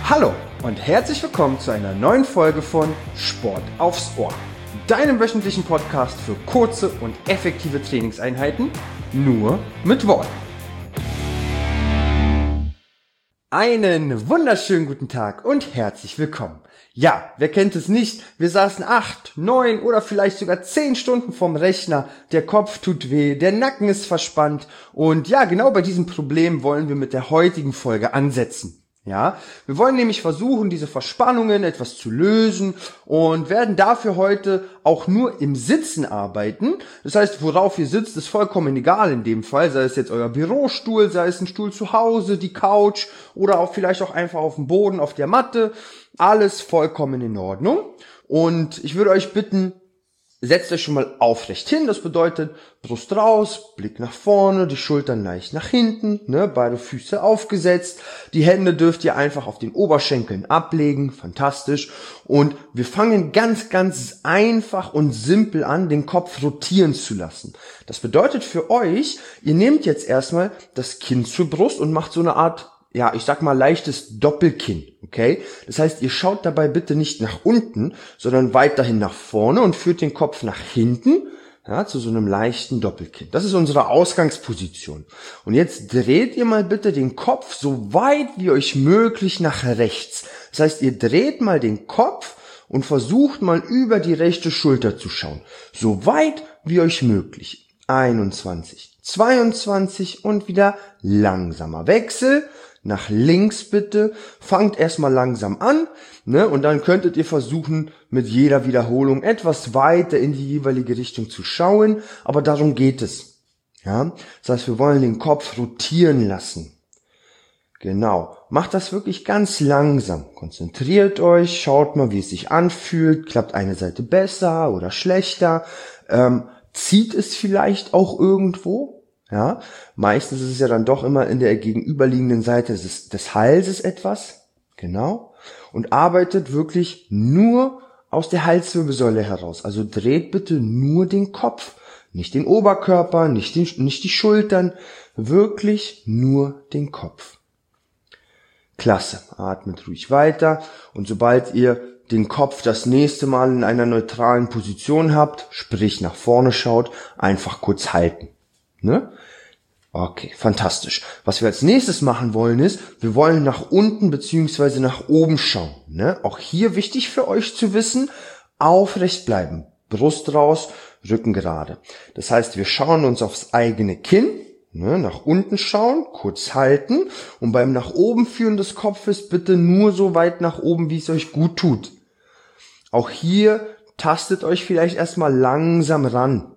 Hallo und herzlich willkommen zu einer neuen Folge von Sport aufs Ohr, deinem wöchentlichen Podcast für kurze und effektive Trainingseinheiten, nur mit Worten. Einen wunderschönen guten Tag und herzlich willkommen. Ja, wer kennt es nicht? Wir saßen 8, 9 oder vielleicht sogar 10 Stunden vorm Rechner. Der Kopf tut weh, der Nacken ist verspannt. Und ja, genau bei diesem Problem wollen wir mit der heutigen Folge ansetzen. Ja, wir wollen nämlich versuchen, diese Verspannungen etwas zu lösen und werden dafür heute auch nur im Sitzen arbeiten. Das heißt, worauf ihr sitzt, ist vollkommen egal in dem Fall. Sei es jetzt euer Bürostuhl, sei es ein Stuhl zu Hause, die Couch oder auch vielleicht auch einfach auf dem Boden, auf der Matte. Alles vollkommen in Ordnung. Und ich würde euch bitten, setzt euch schon mal aufrecht hin, das bedeutet Brust raus, Blick nach vorne, die Schultern leicht nach hinten, beide Füße aufgesetzt, die Hände dürft ihr einfach auf den Oberschenkeln ablegen, fantastisch. Und wir fangen ganz, ganz einfach und simpel an, den Kopf rotieren zu lassen. Das bedeutet für euch, ihr nehmt jetzt erstmal das Kinn zur Brust und macht so eine Art, ja, ich sag mal leichtes Doppelkinn, okay? Das heißt, ihr schaut dabei bitte nicht nach unten, sondern weiterhin nach vorne und führt den Kopf nach hinten, ja, zu so einem leichten Doppelkinn. Das ist unsere Ausgangsposition. Und jetzt dreht ihr mal bitte den Kopf so weit wie euch möglich nach rechts. Das heißt, ihr dreht mal den Kopf und versucht mal über die rechte Schulter zu schauen. So weit wie euch möglich. 21, 22 und wieder langsamer Wechsel. Nach links bitte, fangt erstmal langsam an, und dann könntet ihr versuchen, mit jeder Wiederholung etwas weiter in die jeweilige Richtung zu schauen, aber darum geht es. Ja, das heißt, wir wollen den Kopf rotieren lassen. Genau, macht das wirklich ganz langsam, konzentriert euch, schaut mal, wie es sich anfühlt, klappt eine Seite besser oder schlechter, zieht es vielleicht auch irgendwo? Ja, meistens ist es ja dann doch immer in der gegenüberliegenden Seite des Halses etwas, genau, und arbeitet wirklich nur aus der Halswirbelsäule heraus. Also dreht bitte nur den Kopf, nicht den Oberkörper, nicht die Schultern, wirklich nur den Kopf. Klasse, atmet ruhig weiter und sobald ihr den Kopf das nächste Mal in einer neutralen Position habt, sprich nach vorne schaut, einfach kurz halten. Okay, fantastisch. Was wir als nächstes machen wollen ist, wir wollen nach unten bzw. nach oben schauen. Auch hier wichtig für euch zu wissen, aufrecht bleiben. Brust raus, Rücken gerade. Das heißt, wir schauen uns aufs eigene Kinn, nach unten schauen, kurz halten und beim nach oben führen des Kopfes bitte nur so weit nach oben, wie es euch gut tut. Auch hier tastet euch vielleicht erstmal langsam ran.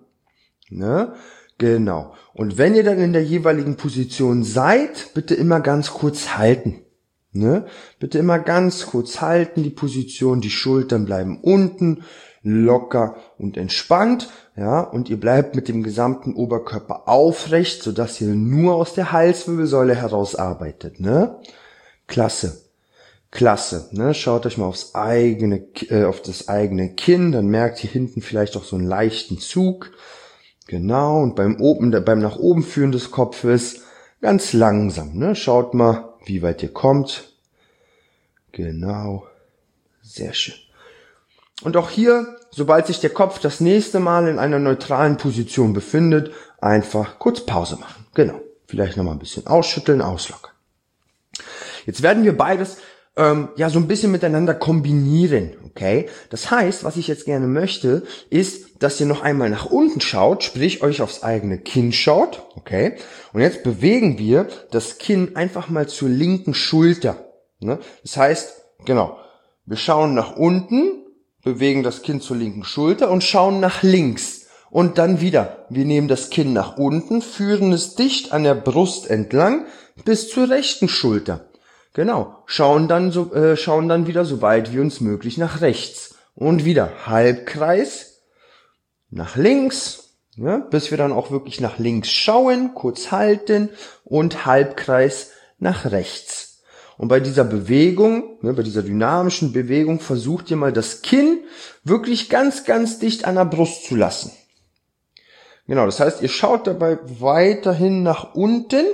Genau. Und wenn ihr dann in der jeweiligen Position seid, bitte immer ganz kurz halten. Bitte immer ganz kurz halten, die Position, die Schultern bleiben unten, locker und entspannt, ja, und ihr bleibt mit dem gesamten Oberkörper aufrecht, sodass ihr nur aus der Halswirbelsäule heraus arbeitet, Klasse. Klasse, Schaut euch mal auf das eigene Kinn, dann merkt ihr hinten vielleicht auch so einen leichten Zug. Genau, und beim nach oben führen des Kopfes ganz langsam, Schaut mal, wie weit ihr kommt. Genau, sehr schön. Und auch hier, sobald sich der Kopf das nächste Mal in einer neutralen Position befindet, einfach kurz Pause machen. Genau, vielleicht nochmal ein bisschen ausschütteln, auslockern. Jetzt werden wir beides so ein bisschen miteinander kombinieren, okay? Das heißt, was ich jetzt gerne möchte, ist, dass ihr noch einmal nach unten schaut, sprich euch aufs eigene Kinn schaut, okay? Und jetzt bewegen wir das Kinn einfach mal zur linken Schulter, Das heißt, genau, wir schauen nach unten, bewegen das Kinn zur linken Schulter und schauen nach links. Und dann wieder, wir nehmen das Kinn nach unten, führen es dicht an der Brust entlang bis zur rechten Schulter. Genau, schauen dann wieder so weit wie uns möglich nach rechts. Und wieder Halbkreis nach links, bis wir dann auch wirklich nach links schauen, kurz halten und Halbkreis nach rechts. Und bei dieser Bewegung, bei dieser dynamischen Bewegung, versucht ihr mal das Kinn wirklich ganz, ganz dicht an der Brust zu lassen. Genau, das heißt, ihr schaut dabei weiterhin nach unten,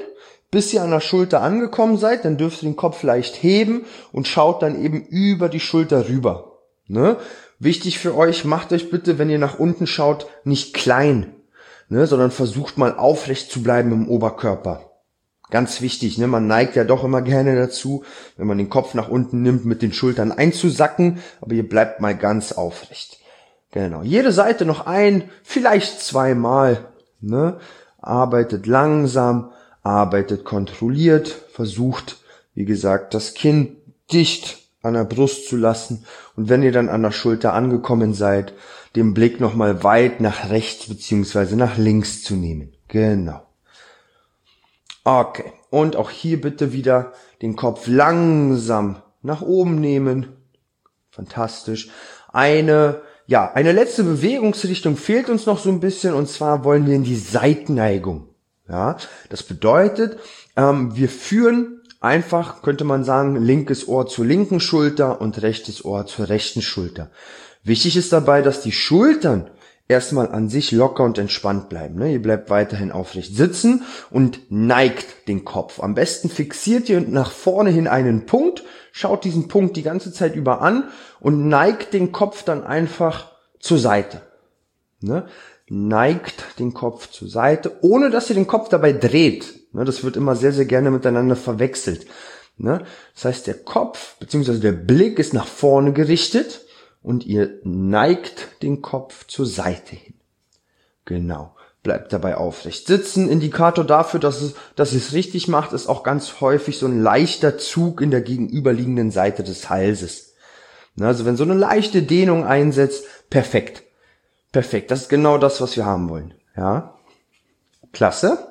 bis ihr an der Schulter angekommen seid. Dann dürft ihr den Kopf leicht heben und schaut dann eben über die Schulter rüber. Ne? Wichtig für euch, macht euch bitte, wenn ihr nach unten schaut, nicht klein, ne? Sondern versucht mal aufrecht zu bleiben im Oberkörper. Ganz wichtig, ne? Man neigt ja doch immer gerne dazu, wenn man den Kopf nach unten nimmt, mit den Schultern einzusacken, aber ihr bleibt mal ganz aufrecht. Genau. Jede Seite noch vielleicht zweimal, ne? Arbeitet langsam, arbeitet kontrolliert, versucht, wie gesagt, das Kinn dicht an der Brust zu lassen und wenn ihr dann an der Schulter angekommen seid, den Blick nochmal weit nach rechts beziehungsweise nach links zu nehmen. Genau. Okay, und auch hier bitte wieder den Kopf langsam nach oben nehmen. Fantastisch. Eine letzte Bewegungsrichtung fehlt uns noch so ein bisschen, und zwar wollen wir in die Seitenneigung. Ja, das bedeutet, wir führen einfach, könnte man sagen, linkes Ohr zur linken Schulter und rechtes Ohr zur rechten Schulter. Wichtig ist dabei, dass die Schultern erstmal an sich locker und entspannt bleiben. Ne? Ihr bleibt weiterhin aufrecht sitzen und neigt den Kopf. Am besten fixiert ihr nach vorne hin einen Punkt, schaut diesen Punkt die ganze Zeit über an und neigt den Kopf dann einfach zur Seite. Ne? Neigt den Kopf zur Seite, ohne dass ihr den Kopf dabei dreht. Ne? Das wird immer sehr, sehr gerne miteinander verwechselt. Ne? Das heißt, der Kopf bzw. der Blick ist nach vorne gerichtet, und ihr neigt den Kopf zur Seite hin. Genau. Bleibt dabei aufrecht sitzen. Indikator dafür, dass ihr es richtig macht, ist auch ganz häufig so ein leichter Zug in der gegenüberliegenden Seite des Halses. Also wenn so eine leichte Dehnung einsetzt, perfekt. Perfekt. Das ist genau das, was wir haben wollen. Ja. Klasse.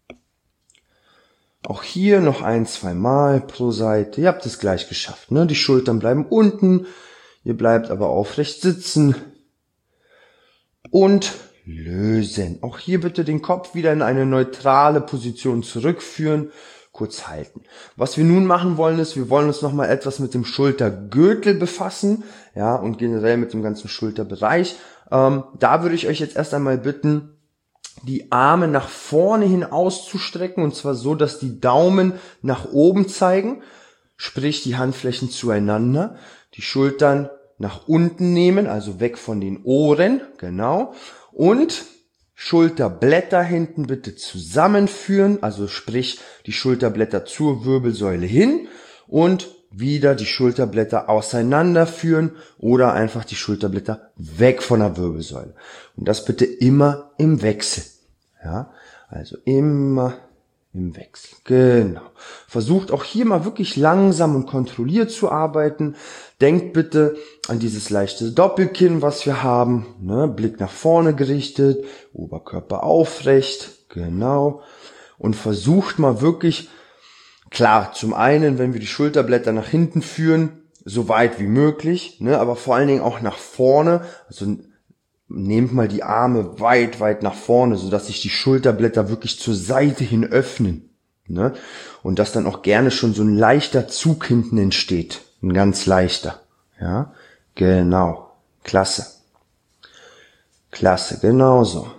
Auch hier noch 1-2 Mal pro Seite. Ihr habt es gleich geschafft. Ne? Die Schultern bleiben unten. Ihr bleibt aber aufrecht sitzen und lösen. Auch hier bitte den Kopf wieder in eine neutrale Position zurückführen, kurz halten. Was wir nun machen wollen ist, wir wollen uns nochmal etwas mit dem Schultergürtel befassen, ja, und generell mit dem ganzen Schulterbereich. Da würde ich euch jetzt erst einmal bitten, die Arme nach vorne hin auszustrecken, und zwar so, dass die Daumen nach oben zeigen, sprich die Handflächen zueinander, die Schultern nach unten nehmen, also weg von den Ohren, genau, und Schulterblätter hinten bitte zusammenführen, also sprich die Schulterblätter zur Wirbelsäule hin und wieder die Schulterblätter auseinanderführen oder einfach die Schulterblätter weg von der Wirbelsäule. Und das bitte immer im Wechsel, ja, also immer im Wechsel, genau. Versucht auch hier mal wirklich langsam und kontrolliert zu arbeiten. Denkt bitte an dieses leichte Doppelkinn, was wir haben. Ne? Blick nach vorne gerichtet, Oberkörper aufrecht, genau. Und versucht mal wirklich, klar, zum einen, wenn wir die Schulterblätter nach hinten führen, so weit wie möglich, ne? Aber vor allen Dingen auch nach vorne, also nehmt mal die Arme weit, weit nach vorne, sodass sich die Schulterblätter wirklich zur Seite hin öffnen. Ne? Und dass dann auch gerne schon so ein leichter Zug hinten entsteht. Ein ganz leichter. Ja, genau. Klasse. Klasse, genauso.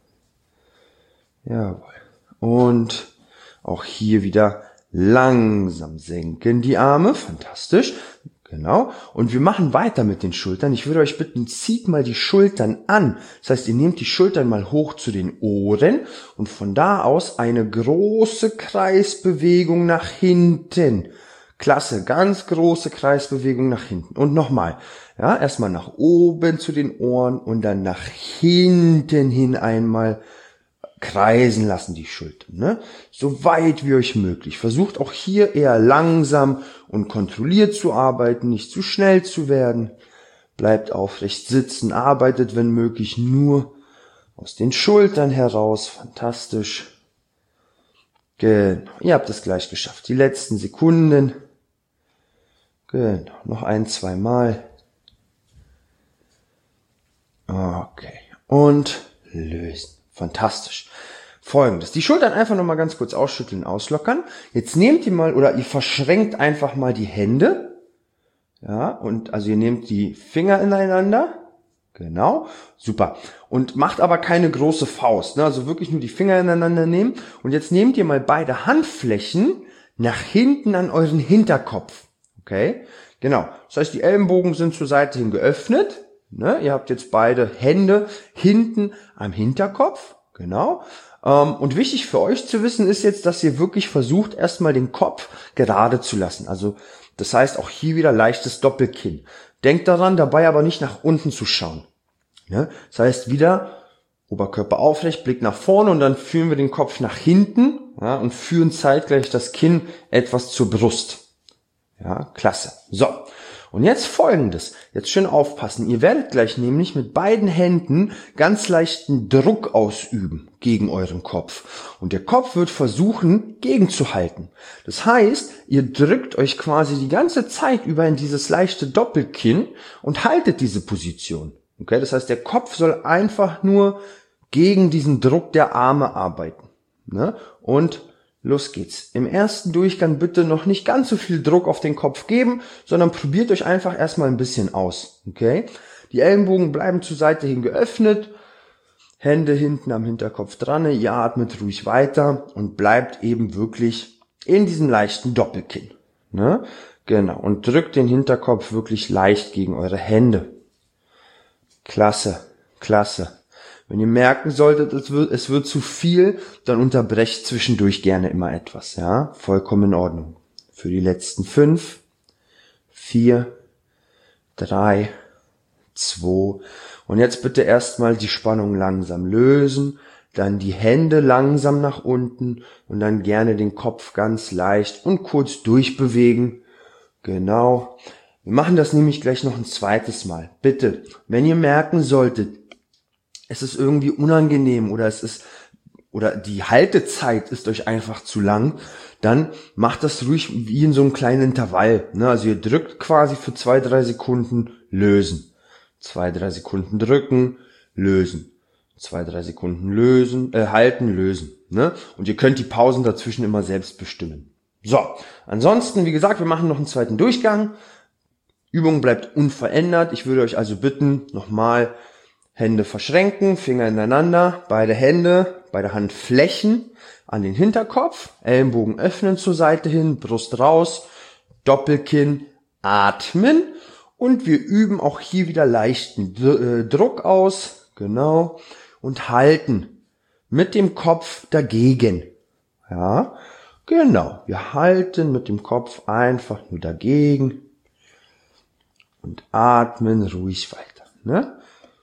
Jawohl. Und auch hier wieder langsam senken die Arme. Fantastisch. Genau. Und wir machen weiter mit den Schultern. Ich würde euch bitten, zieht mal die Schultern an. Das heißt, ihr nehmt die Schultern mal hoch zu den Ohren und von da aus eine große Kreisbewegung nach hinten. Klasse, ganz große Kreisbewegung nach hinten. Und nochmal. Ja, erstmal nach oben zu den Ohren und dann nach hinten hin einmal kreisen lassen die Schultern, ne? So weit wie euch möglich. Versucht auch hier eher langsam und kontrolliert zu arbeiten, nicht zu schnell zu werden. Bleibt aufrecht sitzen, arbeitet wenn möglich nur aus den Schultern heraus. Fantastisch. Genau, ihr habt es gleich geschafft. Die letzten Sekunden. Genau, noch 1-2 Mal. Okay, und lösen. Fantastisch. Folgendes. Die Schultern einfach nochmal ganz kurz ausschütteln, auslockern. Jetzt nehmt ihr mal, oder ihr verschränkt einfach mal die Hände. Ja, und also ihr nehmt die Finger ineinander. Genau, super. Und macht aber keine große Faust, ne? Also wirklich nur die Finger ineinander nehmen. Und jetzt nehmt ihr mal beide Handflächen nach hinten an euren Hinterkopf. Okay? Genau. Das heißt, die Ellenbogen sind zur Seite hin geöffnet. Ne? Ihr habt jetzt beide Hände hinten am Hinterkopf. Genau. Und wichtig für euch zu wissen ist jetzt, dass ihr wirklich versucht, erstmal den Kopf gerade zu lassen. Also das heißt auch hier wieder leichtes Doppelkinn. Denkt daran, dabei aber nicht nach unten zu schauen. Ja, das heißt wieder Oberkörper aufrecht, Blick nach vorne und dann führen wir den Kopf nach hinten, ja, und führen zeitgleich das Kinn etwas zur Brust. Ja, klasse. So, und jetzt Folgendes. Jetzt schön aufpassen. Ihr werdet gleich nämlich mit beiden Händen ganz leichten Druck ausüben gegen euren Kopf. Und der Kopf wird versuchen, gegenzuhalten. Das heißt, ihr drückt euch quasi die ganze Zeit über in dieses leichte Doppelkinn und haltet diese Position. Okay, das heißt, der Kopf soll einfach nur gegen diesen Druck der Arme arbeiten. Ne? Und los geht's. Im ersten Durchgang bitte noch nicht ganz so viel Druck auf den Kopf geben, sondern probiert euch einfach erstmal ein bisschen aus. Okay? Die Ellenbogen bleiben zur Seite hin geöffnet, Hände hinten am Hinterkopf dran, ihr atmet ruhig weiter und bleibt eben wirklich in diesem leichten Doppelkinn. Ne? Genau. Und drückt den Hinterkopf wirklich leicht gegen eure Hände. Klasse, klasse. Wenn ihr merken solltet, es wird zu viel, dann unterbrecht zwischendurch gerne immer etwas, ja? Vollkommen in Ordnung. Für die letzten 5, 4, 3, 2. Und jetzt bitte erstmal die Spannung langsam lösen, dann die Hände langsam nach unten und dann gerne den Kopf ganz leicht und kurz durchbewegen. Genau. Wir machen das nämlich gleich noch ein zweites Mal. Bitte, wenn ihr merken solltet, es ist irgendwie unangenehm oder die Haltezeit ist euch einfach zu lang, dann macht das ruhig wie in so einem kleinen Intervall. Ne? Also ihr drückt quasi für 2-3 Sekunden, lösen. 2-3 Sekunden drücken, lösen. 2-3 Sekunden lösen, halten, lösen. Ne? Und ihr könnt die Pausen dazwischen immer selbst bestimmen. So, ansonsten, wie gesagt, wir machen noch einen zweiten Durchgang. Übung bleibt unverändert. Ich würde euch also bitten, nochmal Hände verschränken, Finger ineinander, beide Hände, beide Handflächen an den Hinterkopf, Ellenbogen öffnen zur Seite hin, Brust raus, Doppelkinn, atmen und wir üben auch hier wieder leichten Druck aus, genau, und halten mit dem Kopf dagegen. Ja, genau, wir halten mit dem Kopf einfach nur dagegen. Und atmen ruhig weiter. Ne?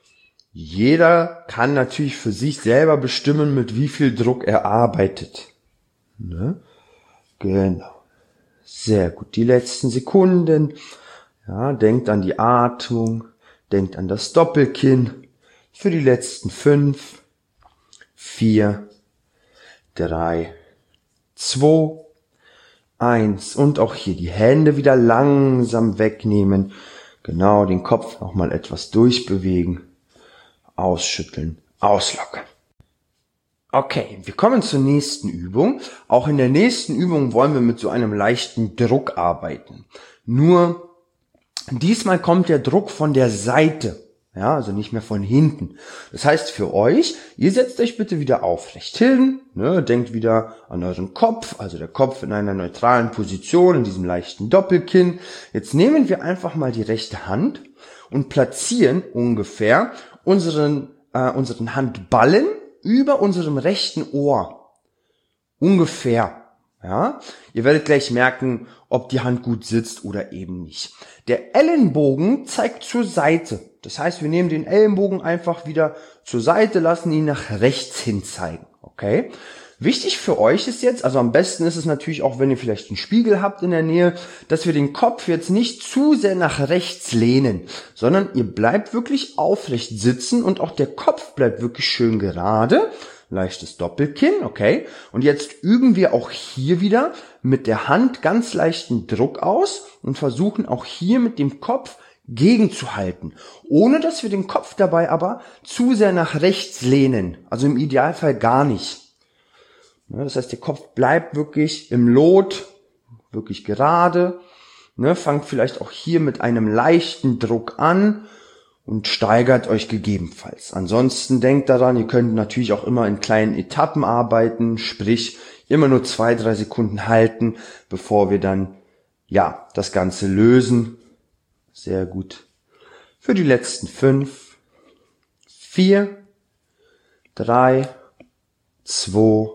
Jeder kann natürlich für sich selber bestimmen, mit wie viel Druck er arbeitet. Ne? Genau. Sehr gut. Die letzten Sekunden. Ja, denkt an die Atmung. Denkt an das Doppelkinn. Für die letzten 5, 4, 3, 2, 1. Und auch hier die Hände wieder langsam wegnehmen. Genau, den Kopf nochmal etwas durchbewegen, ausschütteln, auslockern. Okay, wir kommen zur nächsten Übung. Auch in der nächsten Übung wollen wir mit so einem leichten Druck arbeiten. Nur diesmal kommt der Druck von der Seite, ja, also nicht mehr von hinten. Das heißt für euch, ihr setzt euch bitte wieder aufrecht hin, ne, denkt wieder an euren Kopf, also der Kopf in einer neutralen Position, in diesem leichten Doppelkinn. Jetzt nehmen wir einfach mal die rechte Hand und platzieren ungefähr unseren Handballen über unserem rechten Ohr. Ungefähr. Ja, ihr werdet gleich merken, ob die Hand gut sitzt oder eben nicht. Der Ellenbogen zeigt zur Seite. Das heißt, wir nehmen den Ellenbogen einfach wieder zur Seite, lassen ihn nach rechts hin zeigen. Okay? Wichtig für euch ist jetzt, also am besten ist es natürlich auch, wenn ihr vielleicht einen Spiegel habt in der Nähe, dass wir den Kopf jetzt nicht zu sehr nach rechts lehnen, sondern ihr bleibt wirklich aufrecht sitzen und auch der Kopf bleibt wirklich schön gerade. Leichtes Doppelkinn, okay. Und jetzt üben wir auch hier wieder mit der Hand ganz leichten Druck aus und versuchen auch hier mit dem Kopf gegenzuhalten, ohne dass wir den Kopf dabei aber zu sehr nach rechts lehnen. Also im Idealfall gar nicht. Das heißt, der Kopf bleibt wirklich im Lot, wirklich gerade. Fangt vielleicht auch hier mit einem leichten Druck an und steigert euch gegebenenfalls. Ansonsten denkt daran, ihr könnt natürlich auch immer in kleinen Etappen arbeiten, sprich immer nur 2-3 Sekunden halten, bevor wir dann das Ganze lösen. Sehr gut. Für die letzten 5, 4, 3, 2,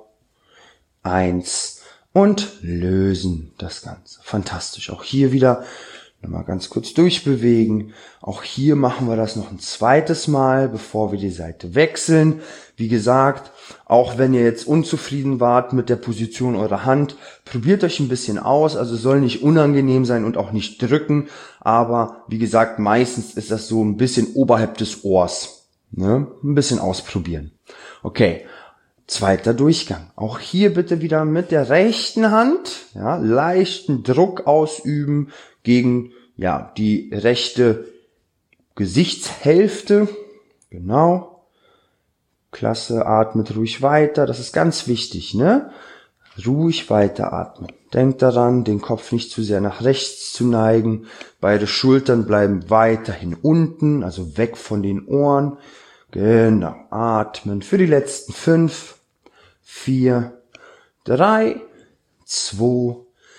1 und lösen das Ganze. Fantastisch. Auch hier wieder nochmal ganz kurz durchbewegen. Auch hier machen wir das noch ein zweites Mal, bevor wir die Seite wechseln. Wie gesagt, auch wenn ihr jetzt unzufrieden wart mit der Position eurer Hand, probiert euch ein bisschen aus. Also es soll nicht unangenehm sein und auch nicht drücken. Aber wie gesagt, meistens ist das so ein bisschen oberhalb des Ohrs. Ne? Ein bisschen ausprobieren. Okay. Zweiter Durchgang. Auch hier bitte wieder mit der rechten Hand, leichten Druck ausüben gegen, die rechte Gesichtshälfte. Genau. Klasse, atmet ruhig weiter. Das ist ganz wichtig, ne? Ruhig weiteratmen. Denkt daran, den Kopf nicht zu sehr nach rechts zu neigen. Beide Schultern bleiben weiterhin unten, also weg von den Ohren. Genau, atmen für die letzten 5, 4, 3, 2,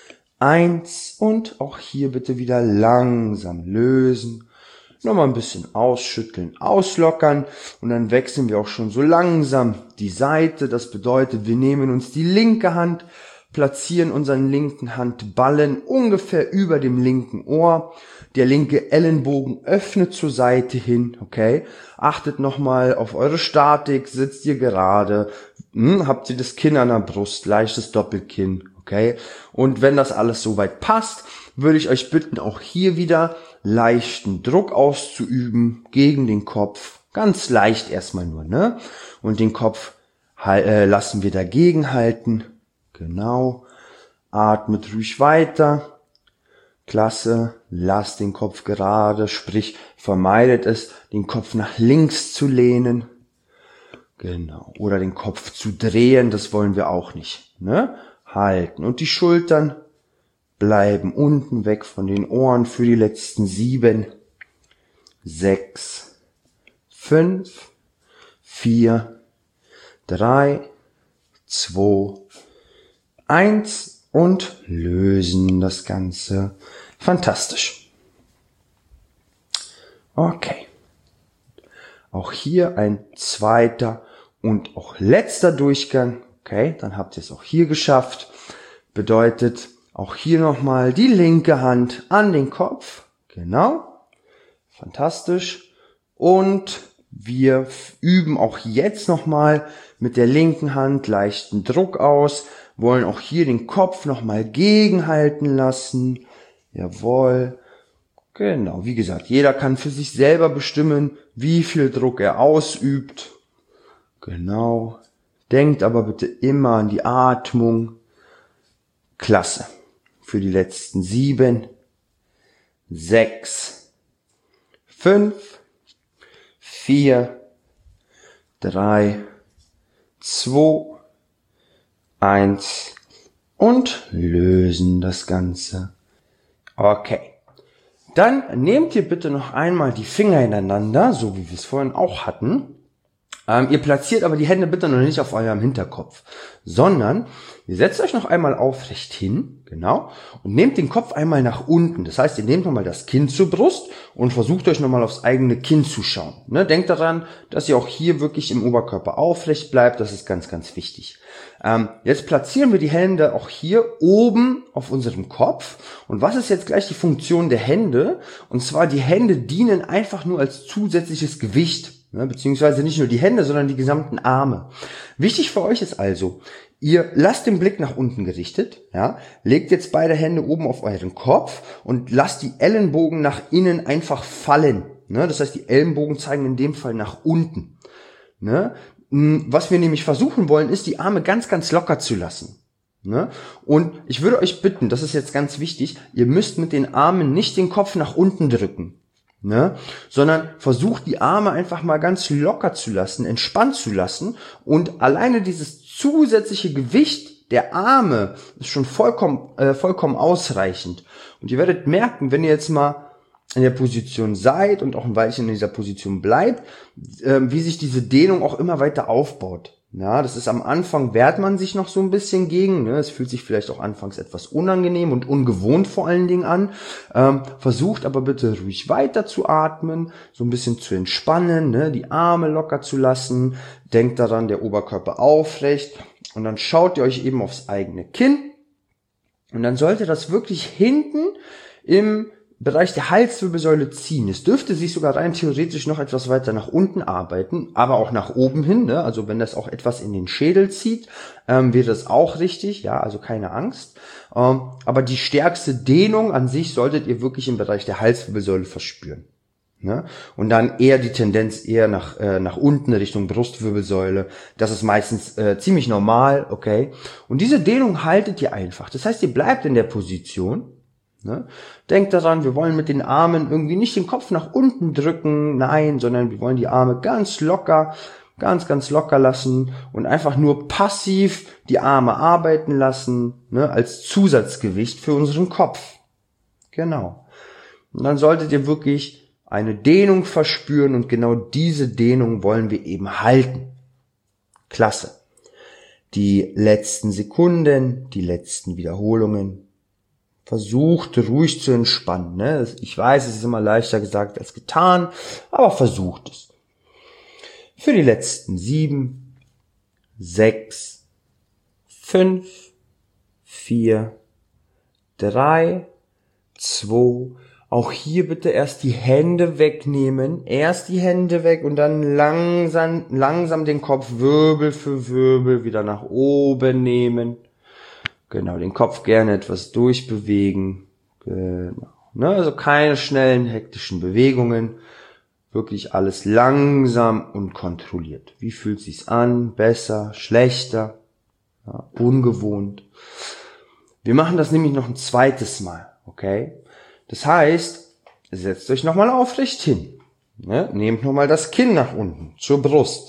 1 und auch hier bitte wieder langsam lösen. Nochmal ein bisschen ausschütteln, auslockern und dann wechseln wir auch schon so langsam die Seite. Das bedeutet, wir nehmen uns die linke Hand, platzieren unseren linken Handballen ungefähr über dem linken Ohr. Der linke Ellenbogen öffnet zur Seite hin, okay? Achtet nochmal auf eure Statik, sitzt ihr gerade, habt ihr das Kinn an der Brust, leichtes Doppelkinn, okay? Und wenn das alles soweit passt, würde ich euch bitten, auch hier wieder leichten Druck auszuüben gegen den Kopf. Ganz leicht erstmal nur, ne? Und den Kopf lassen wir dagegen halten. Genau. Atmet ruhig weiter. Klasse. Lasst den Kopf gerade, sprich vermeidet es, den Kopf nach links zu lehnen. Genau. Oder den Kopf zu drehen, das wollen wir auch nicht, ne? Halten. Und die Schultern bleiben unten weg von den Ohren für die letzten 7, 6, 5, 4, 3, 2, 1 und lösen das Ganze. Fantastisch. Okay. Auch hier ein zweiter und auch letzter Durchgang. Okay, dann habt ihr es auch hier geschafft. Bedeutet, auch hier nochmal die linke Hand an den Kopf. Genau. Fantastisch. Und wir üben auch jetzt nochmal mit der linken Hand leichten Druck aus. Wollen auch hier den Kopf nochmal gegenhalten lassen. Jawohl. Genau, wie gesagt, jeder kann für sich selber bestimmen, wie viel Druck er ausübt. Genau. Denkt aber bitte immer an die Atmung. Klasse. Für die letzten 7, 6, 5, 4, 3, 2, 1 und lösen das Ganze. Okay. Dann nehmt ihr bitte noch einmal die Finger ineinander, so wie wir es vorhin auch hatten. Ihr platziert aber die Hände bitte noch nicht auf eurem Hinterkopf, sondern ihr setzt euch noch einmal aufrecht hin, genau, und nehmt den Kopf einmal nach unten. Das heißt, ihr nehmt nochmal das Kinn zur Brust und versucht euch nochmal aufs eigene Kinn zu schauen. Ne? Denkt daran, dass ihr auch hier wirklich im Oberkörper aufrecht bleibt. Das ist ganz, ganz wichtig. Jetzt platzieren wir die Hände auch hier oben auf unserem Kopf. Und was ist jetzt gleich die Funktion der Hände? Und zwar, die Hände dienen einfach nur als zusätzliches Gewicht. Beziehungsweise nicht nur die Hände, sondern die gesamten Arme. Wichtig für euch ist also, ihr lasst den Blick nach unten gerichtet, legt jetzt beide Hände oben auf euren Kopf und lasst die Ellenbogen nach innen einfach fallen. Das heißt, die Ellenbogen zeigen in dem Fall nach unten. Was wir nämlich versuchen wollen, ist, die Arme ganz, ganz locker zu lassen. Und ich würde euch bitten, das ist jetzt ganz wichtig, ihr müsst mit den Armen nicht den Kopf nach unten drücken. Sondern versucht die Arme einfach mal ganz locker zu lassen, entspannt zu lassen und alleine dieses zusätzliche Gewicht der Arme ist schon vollkommen ausreichend. Und ihr werdet merken, wenn ihr jetzt mal in der Position seid und auch ein Weilchen in dieser Position bleibt, wie sich diese Dehnung auch immer weiter aufbaut. Ja, das ist am Anfang, wehrt man sich noch so ein bisschen gegen, ne? Es fühlt sich vielleicht auch anfangs etwas unangenehm und ungewohnt vor allen Dingen an. Versucht aber bitte ruhig weiter zu atmen, so ein bisschen zu entspannen, ne? Die Arme locker zu lassen. Denkt daran, der Oberkörper aufrecht. Und dann schaut ihr euch eben aufs eigene Kinn. Und dann sollte das wirklich hinten im Bereich der Halswirbelsäule ziehen. Es dürfte sich sogar rein theoretisch noch etwas weiter nach unten arbeiten, aber auch nach oben hin, ne? Also wenn das auch etwas in den Schädel zieht, wäre das auch richtig, ja, also keine Angst. Aber die stärkste Dehnung an sich solltet ihr wirklich im Bereich der Halswirbelsäule verspüren. Ne? Und dann eher die Tendenz eher nach unten Richtung Brustwirbelsäule. Das ist meistens ziemlich normal, okay? Und diese Dehnung haltet ihr einfach. Das heißt, ihr bleibt in der Position. Ne? Denkt daran, wir wollen mit den Armen irgendwie nicht den Kopf nach unten drücken, nein, sondern wir wollen die Arme ganz locker, ganz locker lassen und einfach nur passiv die Arme arbeiten lassen, ne, als Zusatzgewicht für unseren Kopf. Genau. Und dann solltet ihr wirklich eine Dehnung verspüren und genau diese Dehnung wollen wir eben halten. Klasse. Die letzten Sekunden, die letzten Wiederholungen. Versucht ruhig zu entspannen. Ne? Ich weiß, es ist immer leichter gesagt als getan, aber versucht es. Für die letzten 7, 6, 5, 4, 3, 2, auch hier bitte erst die Hände wegnehmen. Erst die Hände weg und dann langsam den Kopf Wirbel für Wirbel wieder nach oben nehmen. Genau, den Kopf gerne etwas durchbewegen. Genau. Ne, also keine schnellen, hektischen Bewegungen. Wirklich alles langsam und kontrolliert. Wie fühlt sich's an? Besser, schlechter, ja, ungewohnt. Wir machen das nämlich noch ein zweites Mal, okay? Das heißt, setzt euch nochmal aufrecht hin. Ne? Nehmt nochmal das Kinn nach unten, zur Brust.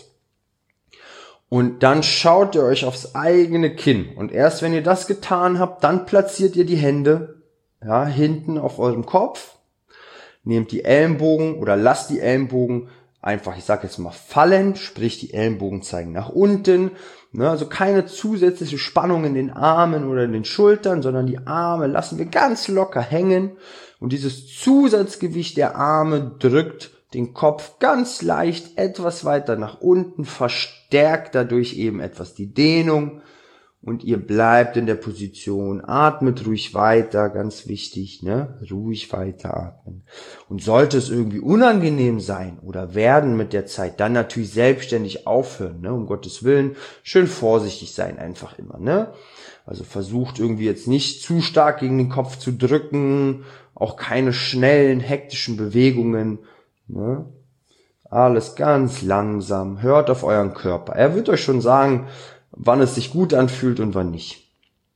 Und dann schaut ihr euch aufs eigene Kinn. Und erst wenn ihr das getan habt, dann platziert ihr die Hände, ja, hinten auf eurem Kopf. Nehmt die Ellenbogen oder lasst die Ellenbogen einfach, ich sage jetzt mal, fallen. Sprich, die Ellenbogen zeigen nach unten. Ne, also keine zusätzliche Spannung in den Armen oder in den Schultern, sondern die Arme lassen wir ganz locker hängen. Und dieses Zusatzgewicht der Arme drückt den Kopf ganz leicht etwas weiter nach unten, verstärkt dadurch eben etwas die Dehnung und ihr bleibt in der Position, atmet ruhig weiter, ganz wichtig, ne? Ruhig weiter atmen. Und sollte es irgendwie unangenehm sein oder werden mit der Zeit, dann natürlich selbstständig aufhören, ne? Um Gottes Willen, schön vorsichtig sein einfach immer, ne? Also versucht irgendwie jetzt nicht zu stark gegen den Kopf zu drücken, auch keine schnellen, hektischen Bewegungen, ne? Alles ganz langsam. Hört auf euren Körper. Er wird euch schon sagen, wann es sich gut anfühlt und wann nicht.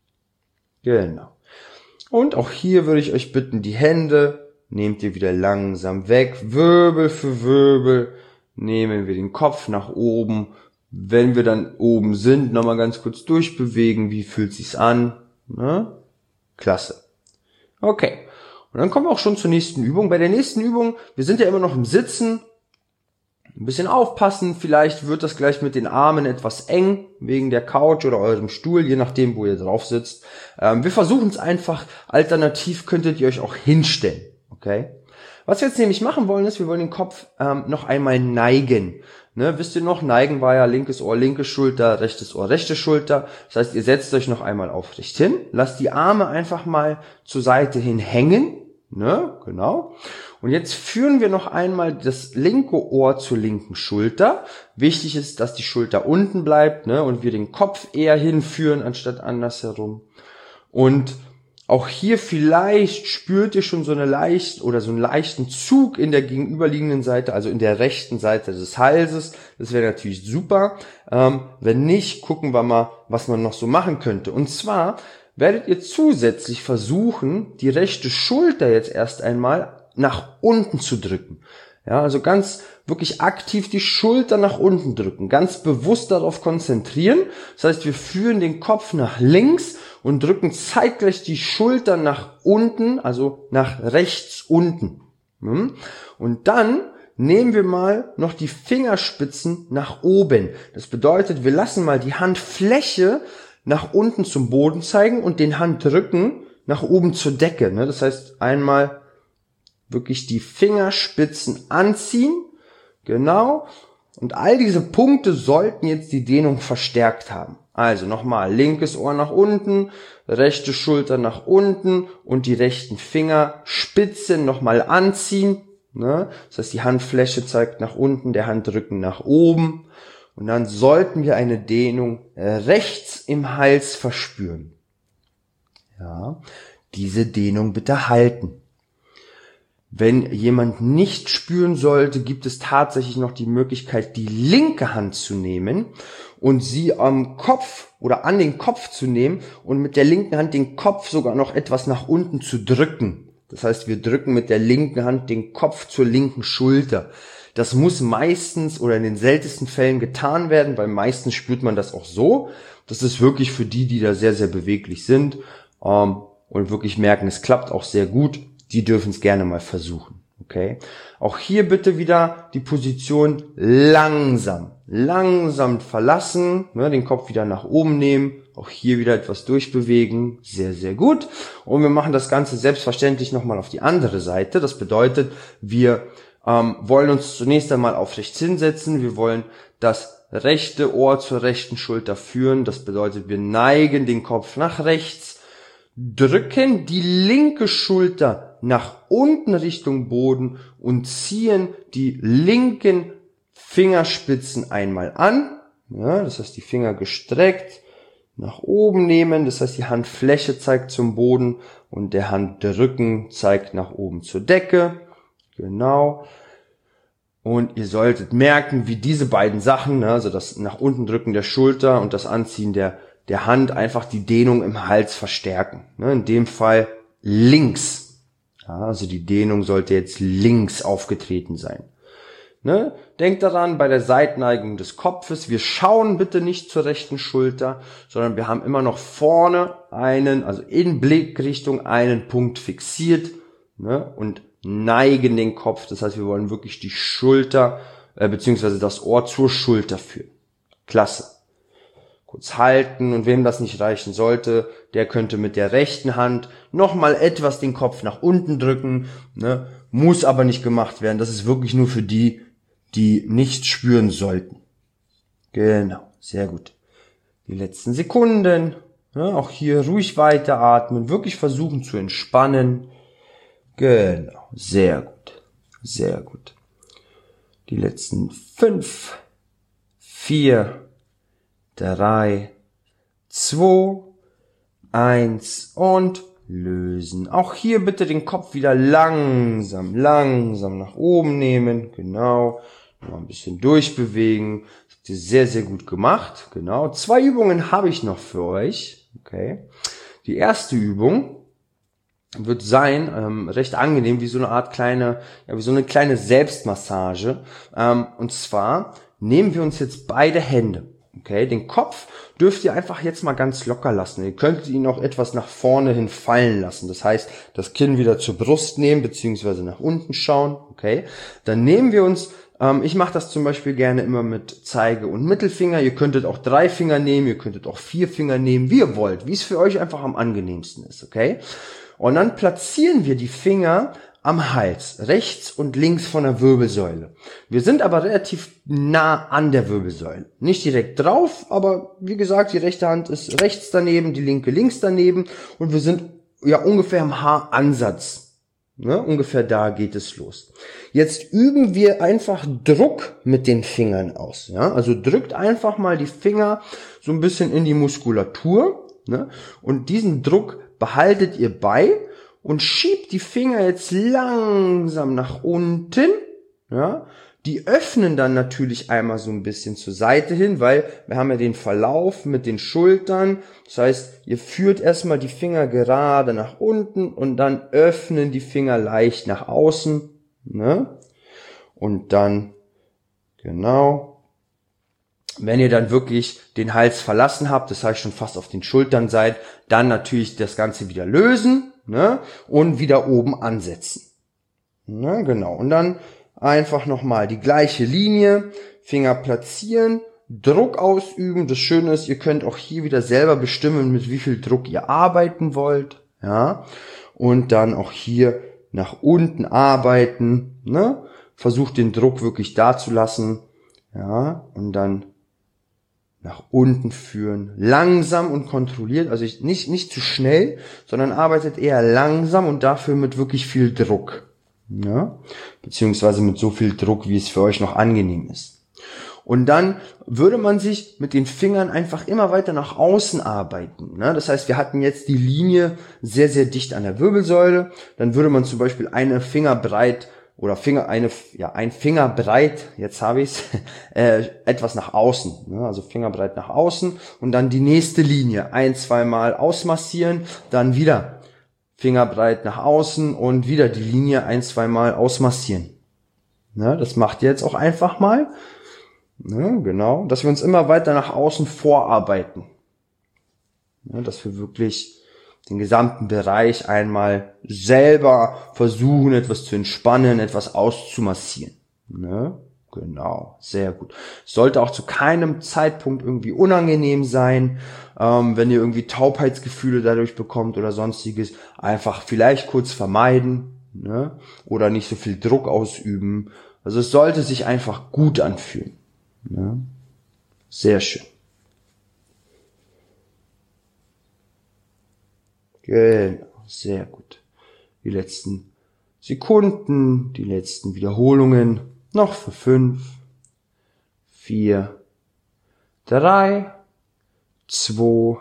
Genau. Und auch hier würde ich euch bitten, die Hände nehmt ihr wieder langsam weg. Wirbel für Wirbel nehmen wir den Kopf nach oben. Wenn wir dann oben sind, nochmal ganz kurz durchbewegen. Wie fühlt sich's an? Ne? Klasse. Okay. Und dann kommen wir auch schon zur nächsten Übung. Bei der nächsten Übung, wir sind ja immer noch im Sitzen. Ein bisschen aufpassen, vielleicht wird das gleich mit den Armen etwas eng, wegen der Couch oder eurem Stuhl, je nachdem, wo ihr drauf sitzt. Wir versuchen es einfach, alternativ könntet ihr euch auch hinstellen, okay? Was wir jetzt nämlich machen wollen, ist, wir wollen den Kopf noch einmal neigen. Ne, wisst ihr noch, neigen war ja linkes Ohr, linke Schulter, rechtes Ohr, rechte Schulter. Das heißt, ihr setzt euch noch einmal aufrecht hin, lasst die Arme einfach mal zur Seite hin hängen. Ne, genau. Und jetzt führen wir noch einmal das linke Ohr zur linken Schulter. Wichtig ist, dass die Schulter unten bleibt, ne, und wir den Kopf eher hinführen, anstatt andersherum. Und auch hier vielleicht spürt ihr schon so einen leichten Zug in der gegenüberliegenden Seite, also in der rechten Seite des Halses. Das wäre natürlich super. Wenn nicht, gucken wir mal, was man noch so machen könnte. Und zwar werdet ihr zusätzlich versuchen, die rechte Schulter jetzt erst einmal nach unten zu drücken. Ja, also ganz wirklich aktiv die Schulter nach unten drücken, ganz bewusst darauf konzentrieren. Das heißt, wir führen den Kopf nach links und drücken zeitgleich die Schulter nach unten, also nach rechts unten. Und dann nehmen wir mal noch die Fingerspitzen nach oben. Das bedeutet, wir lassen mal die Handfläche nach unten zum Boden zeigen und den Handrücken nach oben zur Decke. Das heißt, einmal wirklich die Fingerspitzen anziehen. Genau. Und all diese Punkte sollten jetzt die Dehnung verstärkt haben. Also nochmal, linkes Ohr nach unten, rechte Schulter nach unten und die rechten Fingerspitzen nochmal anziehen. Das heißt, die Handfläche zeigt nach unten, der Handrücken nach oben. Und dann sollten wir eine Dehnung rechts im Hals verspüren. Ja, diese Dehnung bitte halten. Wenn jemand nicht spüren sollte, gibt es tatsächlich noch die Möglichkeit, die linke Hand zu nehmen und sie am Kopf oder an den Kopf zu nehmen und mit der linken Hand den Kopf sogar noch etwas nach unten zu drücken. Das heißt, wir drücken mit der linken Hand den Kopf zur linken Schulter. Das muss meistens oder in den seltensten Fällen getan werden, weil meistens spürt man das auch so. Das ist wirklich für die da sehr, sehr beweglich sind und wirklich merken, es klappt auch sehr gut. Die dürfen es gerne mal versuchen, okay? Auch hier bitte wieder die Position langsam verlassen, den Kopf wieder nach oben nehmen, auch hier wieder etwas durchbewegen, sehr, sehr gut. Und wir machen das Ganze selbstverständlich nochmal auf die andere Seite. Das bedeutet, wir wollen uns zunächst einmal aufrecht hinsetzen, wir wollen das rechte Ohr zur rechten Schulter führen, das bedeutet, wir neigen den Kopf nach rechts, drücken die linke Schulter nach unten Richtung Boden und ziehen die linken Fingerspitzen einmal an. Ja, das heißt, die Finger gestreckt nach oben nehmen. Das heißt, die Handfläche zeigt zum Boden und der Handrücken zeigt nach oben zur Decke. Genau. Und ihr solltet merken, wie diese beiden Sachen, also das nach unten drücken der Schulter und das Anziehen der Hand, einfach die Dehnung im Hals verstärken. In dem Fall links. Ja, also die Dehnung sollte jetzt links aufgetreten sein. Denkt daran, bei der Seitneigung des Kopfes, wir schauen bitte nicht zur rechten Schulter, sondern wir haben immer noch vorne also in Blickrichtung einen Punkt fixiert, und neigen den Kopf. Das heißt, wir wollen wirklich die Schulter beziehungsweise das Ohr zur Schulter führen. Klasse. Kurz halten, und wem das nicht reichen sollte, der könnte mit der rechten Hand nochmal etwas den Kopf nach unten drücken, muss aber nicht gemacht werden. Das ist wirklich nur für die nichts spüren sollten. Genau, sehr gut. Die letzten Sekunden, auch hier ruhig weiteratmen, wirklich versuchen zu entspannen. Genau, sehr gut, sehr gut. Die letzten 5, 4, 3, 2, 1 und lösen. Auch hier bitte den Kopf wieder langsam nach oben nehmen. Genau. Mal ein bisschen durchbewegen. Das habt ihr sehr, sehr gut gemacht. Genau. 2 Übungen habe ich noch für euch. Okay. Die erste Übung wird sein, recht angenehm, wie so eine Art wie so eine kleine Selbstmassage. Und zwar nehmen wir uns jetzt beide Hände. Okay, den Kopf dürft ihr einfach jetzt mal ganz locker lassen. Ihr könnt ihn auch etwas nach vorne hin fallen lassen. Das heißt, das Kinn wieder zur Brust nehmen, beziehungsweise nach unten schauen. Okay, dann nehmen wir uns, ich mache das zum Beispiel gerne immer mit Zeige- und Mittelfinger. Ihr könntet auch 3 Finger nehmen, ihr könntet auch 4 Finger nehmen, wie ihr wollt, wie es für euch einfach am angenehmsten ist. Okay, und dann platzieren wir die Finger am Hals, rechts und links von der Wirbelsäule. Wir sind aber relativ nah an der Wirbelsäule. Nicht direkt drauf, aber wie gesagt, die rechte Hand ist rechts daneben, die linke links daneben und wir sind ja ungefähr am Haaransatz. Ungefähr da geht es los. Jetzt üben wir einfach Druck mit den Fingern aus. Ja? Also drückt einfach mal die Finger so ein bisschen in die Muskulatur, und diesen Druck behaltet ihr bei. Und schiebt die Finger jetzt langsam nach unten, ja. Die öffnen dann natürlich einmal so ein bisschen zur Seite hin, weil wir haben ja den Verlauf mit den Schultern. Das heißt, ihr führt erstmal die Finger gerade nach unten und dann öffnen die Finger leicht nach außen, Und dann, genau, wenn ihr dann wirklich den Hals verlassen habt, das heißt schon fast auf den Schultern seid, dann natürlich das Ganze wieder lösen, und wieder oben ansetzen. Na, genau. Und dann einfach nochmal die gleiche Linie, Finger platzieren, Druck ausüben. Das Schöne ist, ihr könnt auch hier wieder selber bestimmen, mit wie viel Druck ihr arbeiten wollt. Ja. Und dann auch hier nach unten arbeiten. Ne? Versucht den Druck wirklich da zu lassen. Ja. Und dann nach unten führen. Langsam und kontrolliert. Also nicht zu schnell, sondern arbeitet eher langsam und dafür mit wirklich viel Druck. Ja. Beziehungsweise mit so viel Druck, wie es für euch noch angenehm ist. Und dann würde man sich mit den Fingern einfach immer weiter nach außen arbeiten. Ne? Das heißt, wir hatten jetzt die Linie sehr, sehr dicht an der Wirbelsäule. Dann würde man zum Beispiel eine Fingerbreit oder ein Fingerbreit, jetzt habe ich es, etwas nach außen. Ne? Also Fingerbreit nach außen und dann die nächste Linie 1-2 Mal ausmassieren, dann wieder Fingerbreit nach außen und wieder die Linie 1-2 Mal ausmassieren. Ne? Das macht ihr jetzt auch einfach mal. Ja, genau, dass wir uns immer weiter nach außen vorarbeiten. Ja, dass wir wirklich den gesamten Bereich einmal selber versuchen, etwas zu entspannen, etwas auszumassieren. Ja, genau, sehr gut. Sollte auch zu keinem Zeitpunkt irgendwie unangenehm sein, wenn ihr irgendwie Taubheitsgefühle dadurch bekommt oder sonstiges. Einfach vielleicht kurz vermeiden, ne? Oder nicht so viel Druck ausüben. Also es sollte sich einfach gut anfühlen. Ja, sehr schön. Genau, sehr gut. Die letzten Sekunden, die letzten Wiederholungen. Noch für 5, 4, 3, 2,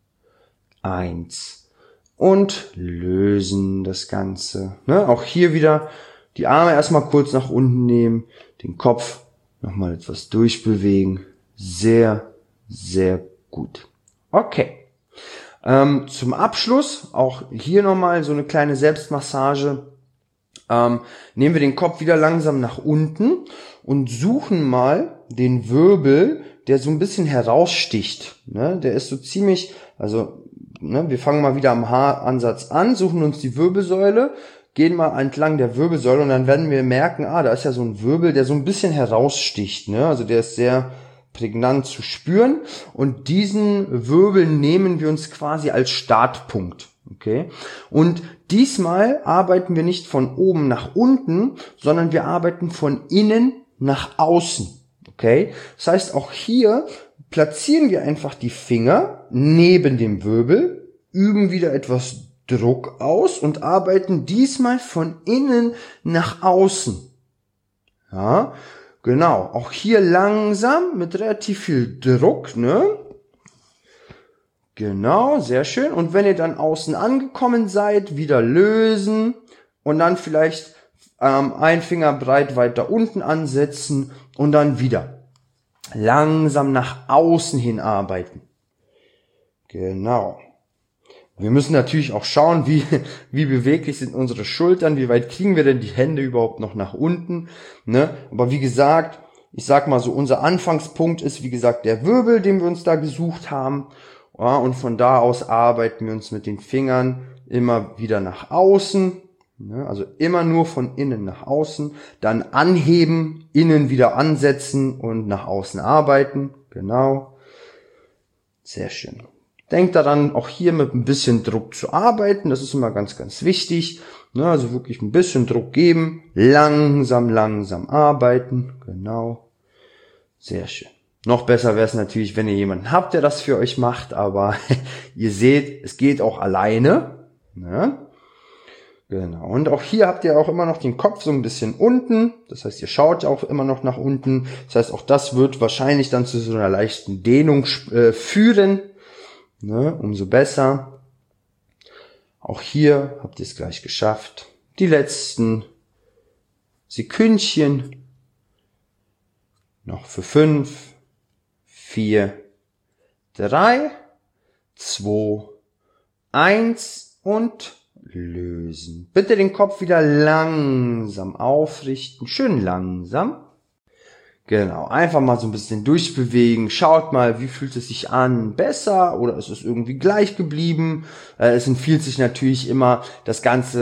1. Und lösen das Ganze. Ne? Auch hier wieder die Arme erstmal kurz nach unten nehmen, den Kopf nochmal etwas durchbewegen. Sehr, sehr gut. Okay. Zum Abschluss, auch hier nochmal so eine kleine Selbstmassage. Nehmen wir den Kopf wieder langsam nach unten und suchen mal den Wirbel, der so ein bisschen heraussticht. Ne? Der ist so ziemlich, wir fangen mal wieder am Haaransatz an, suchen uns die Wirbelsäule, gehen mal entlang der Wirbelsäule und dann werden wir merken, da ist ja so ein Wirbel, der so ein bisschen heraussticht, ne? Also der ist sehr prägnant zu spüren und diesen Wirbel nehmen wir uns quasi als Startpunkt, okay? Und diesmal arbeiten wir nicht von oben nach unten, sondern wir arbeiten von innen nach außen, okay? Das heißt, auch hier platzieren wir einfach die Finger neben dem Wirbel, üben wieder etwas Druck aus und arbeiten diesmal von innen nach außen. Ja, genau. Auch hier langsam mit relativ viel Druck, ne? Genau, sehr schön. Und wenn ihr dann außen angekommen seid, wieder lösen und dann vielleicht ein Finger breit weiter unten ansetzen und dann wieder langsam nach außen hin arbeiten. Genau. Wir müssen natürlich auch schauen, wie beweglich sind unsere Schultern, wie weit kriegen wir denn die Hände überhaupt noch nach unten, ne? Aber wie gesagt, ich sag mal so, unser Anfangspunkt ist, wie gesagt, der Wirbel, den wir uns da gesucht haben, ja, und von da aus arbeiten wir uns mit den Fingern immer wieder nach außen, ne? Also immer nur von innen nach außen, dann anheben, innen wieder ansetzen und nach außen arbeiten, genau, sehr schön. Denkt daran, auch hier mit ein bisschen Druck zu arbeiten. Das ist immer ganz, ganz wichtig. Also wirklich ein bisschen Druck geben. Langsam arbeiten. Genau. Sehr schön. Noch besser wäre es natürlich, wenn ihr jemanden habt, der das für euch macht. Aber ihr seht, es geht auch alleine. Genau. Und auch hier habt ihr auch immer noch den Kopf so ein bisschen unten. Das heißt, ihr schaut auch immer noch nach unten. Das heißt, auch das wird wahrscheinlich dann zu so einer leichten Dehnung führen. Umso besser. Auch hier habt ihr es gleich geschafft. Die letzten Sekündchen. Noch für 5, 4, 3, 2, 1 und lösen. Bitte den Kopf wieder langsam aufrichten. Schön langsam. Genau, einfach mal so ein bisschen durchbewegen. Schaut mal, wie fühlt es sich an? Besser oder ist es irgendwie gleich geblieben? Es empfiehlt sich natürlich immer, das Ganze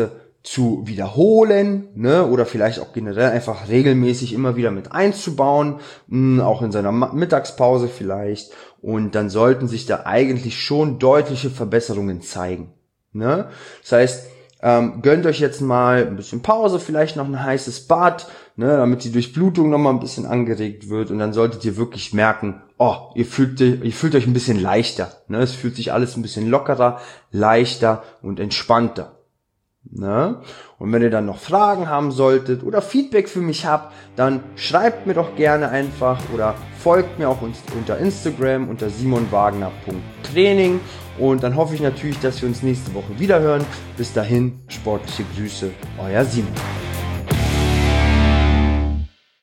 zu wiederholen, ne, oder vielleicht auch generell einfach regelmäßig immer wieder mit einzubauen, auch in seiner Mittagspause vielleicht, und dann sollten sich da eigentlich schon deutliche Verbesserungen zeigen, ne? Das heißt, gönnt euch jetzt mal ein bisschen Pause, vielleicht noch ein heißes Bad, ne, damit die Durchblutung noch mal ein bisschen angeregt wird, und dann solltet ihr wirklich merken, ihr fühlt euch ein bisschen leichter, ne, es fühlt sich alles ein bisschen lockerer, leichter und entspannter. Ne? Und wenn ihr dann noch Fragen haben solltet oder Feedback für mich habt, dann schreibt mir doch gerne einfach oder folgt mir auch unter Instagram unter simonwagner.training, und dann hoffe ich natürlich, dass wir uns nächste Woche wieder hören. Bis dahin, sportliche Grüße, euer Simon.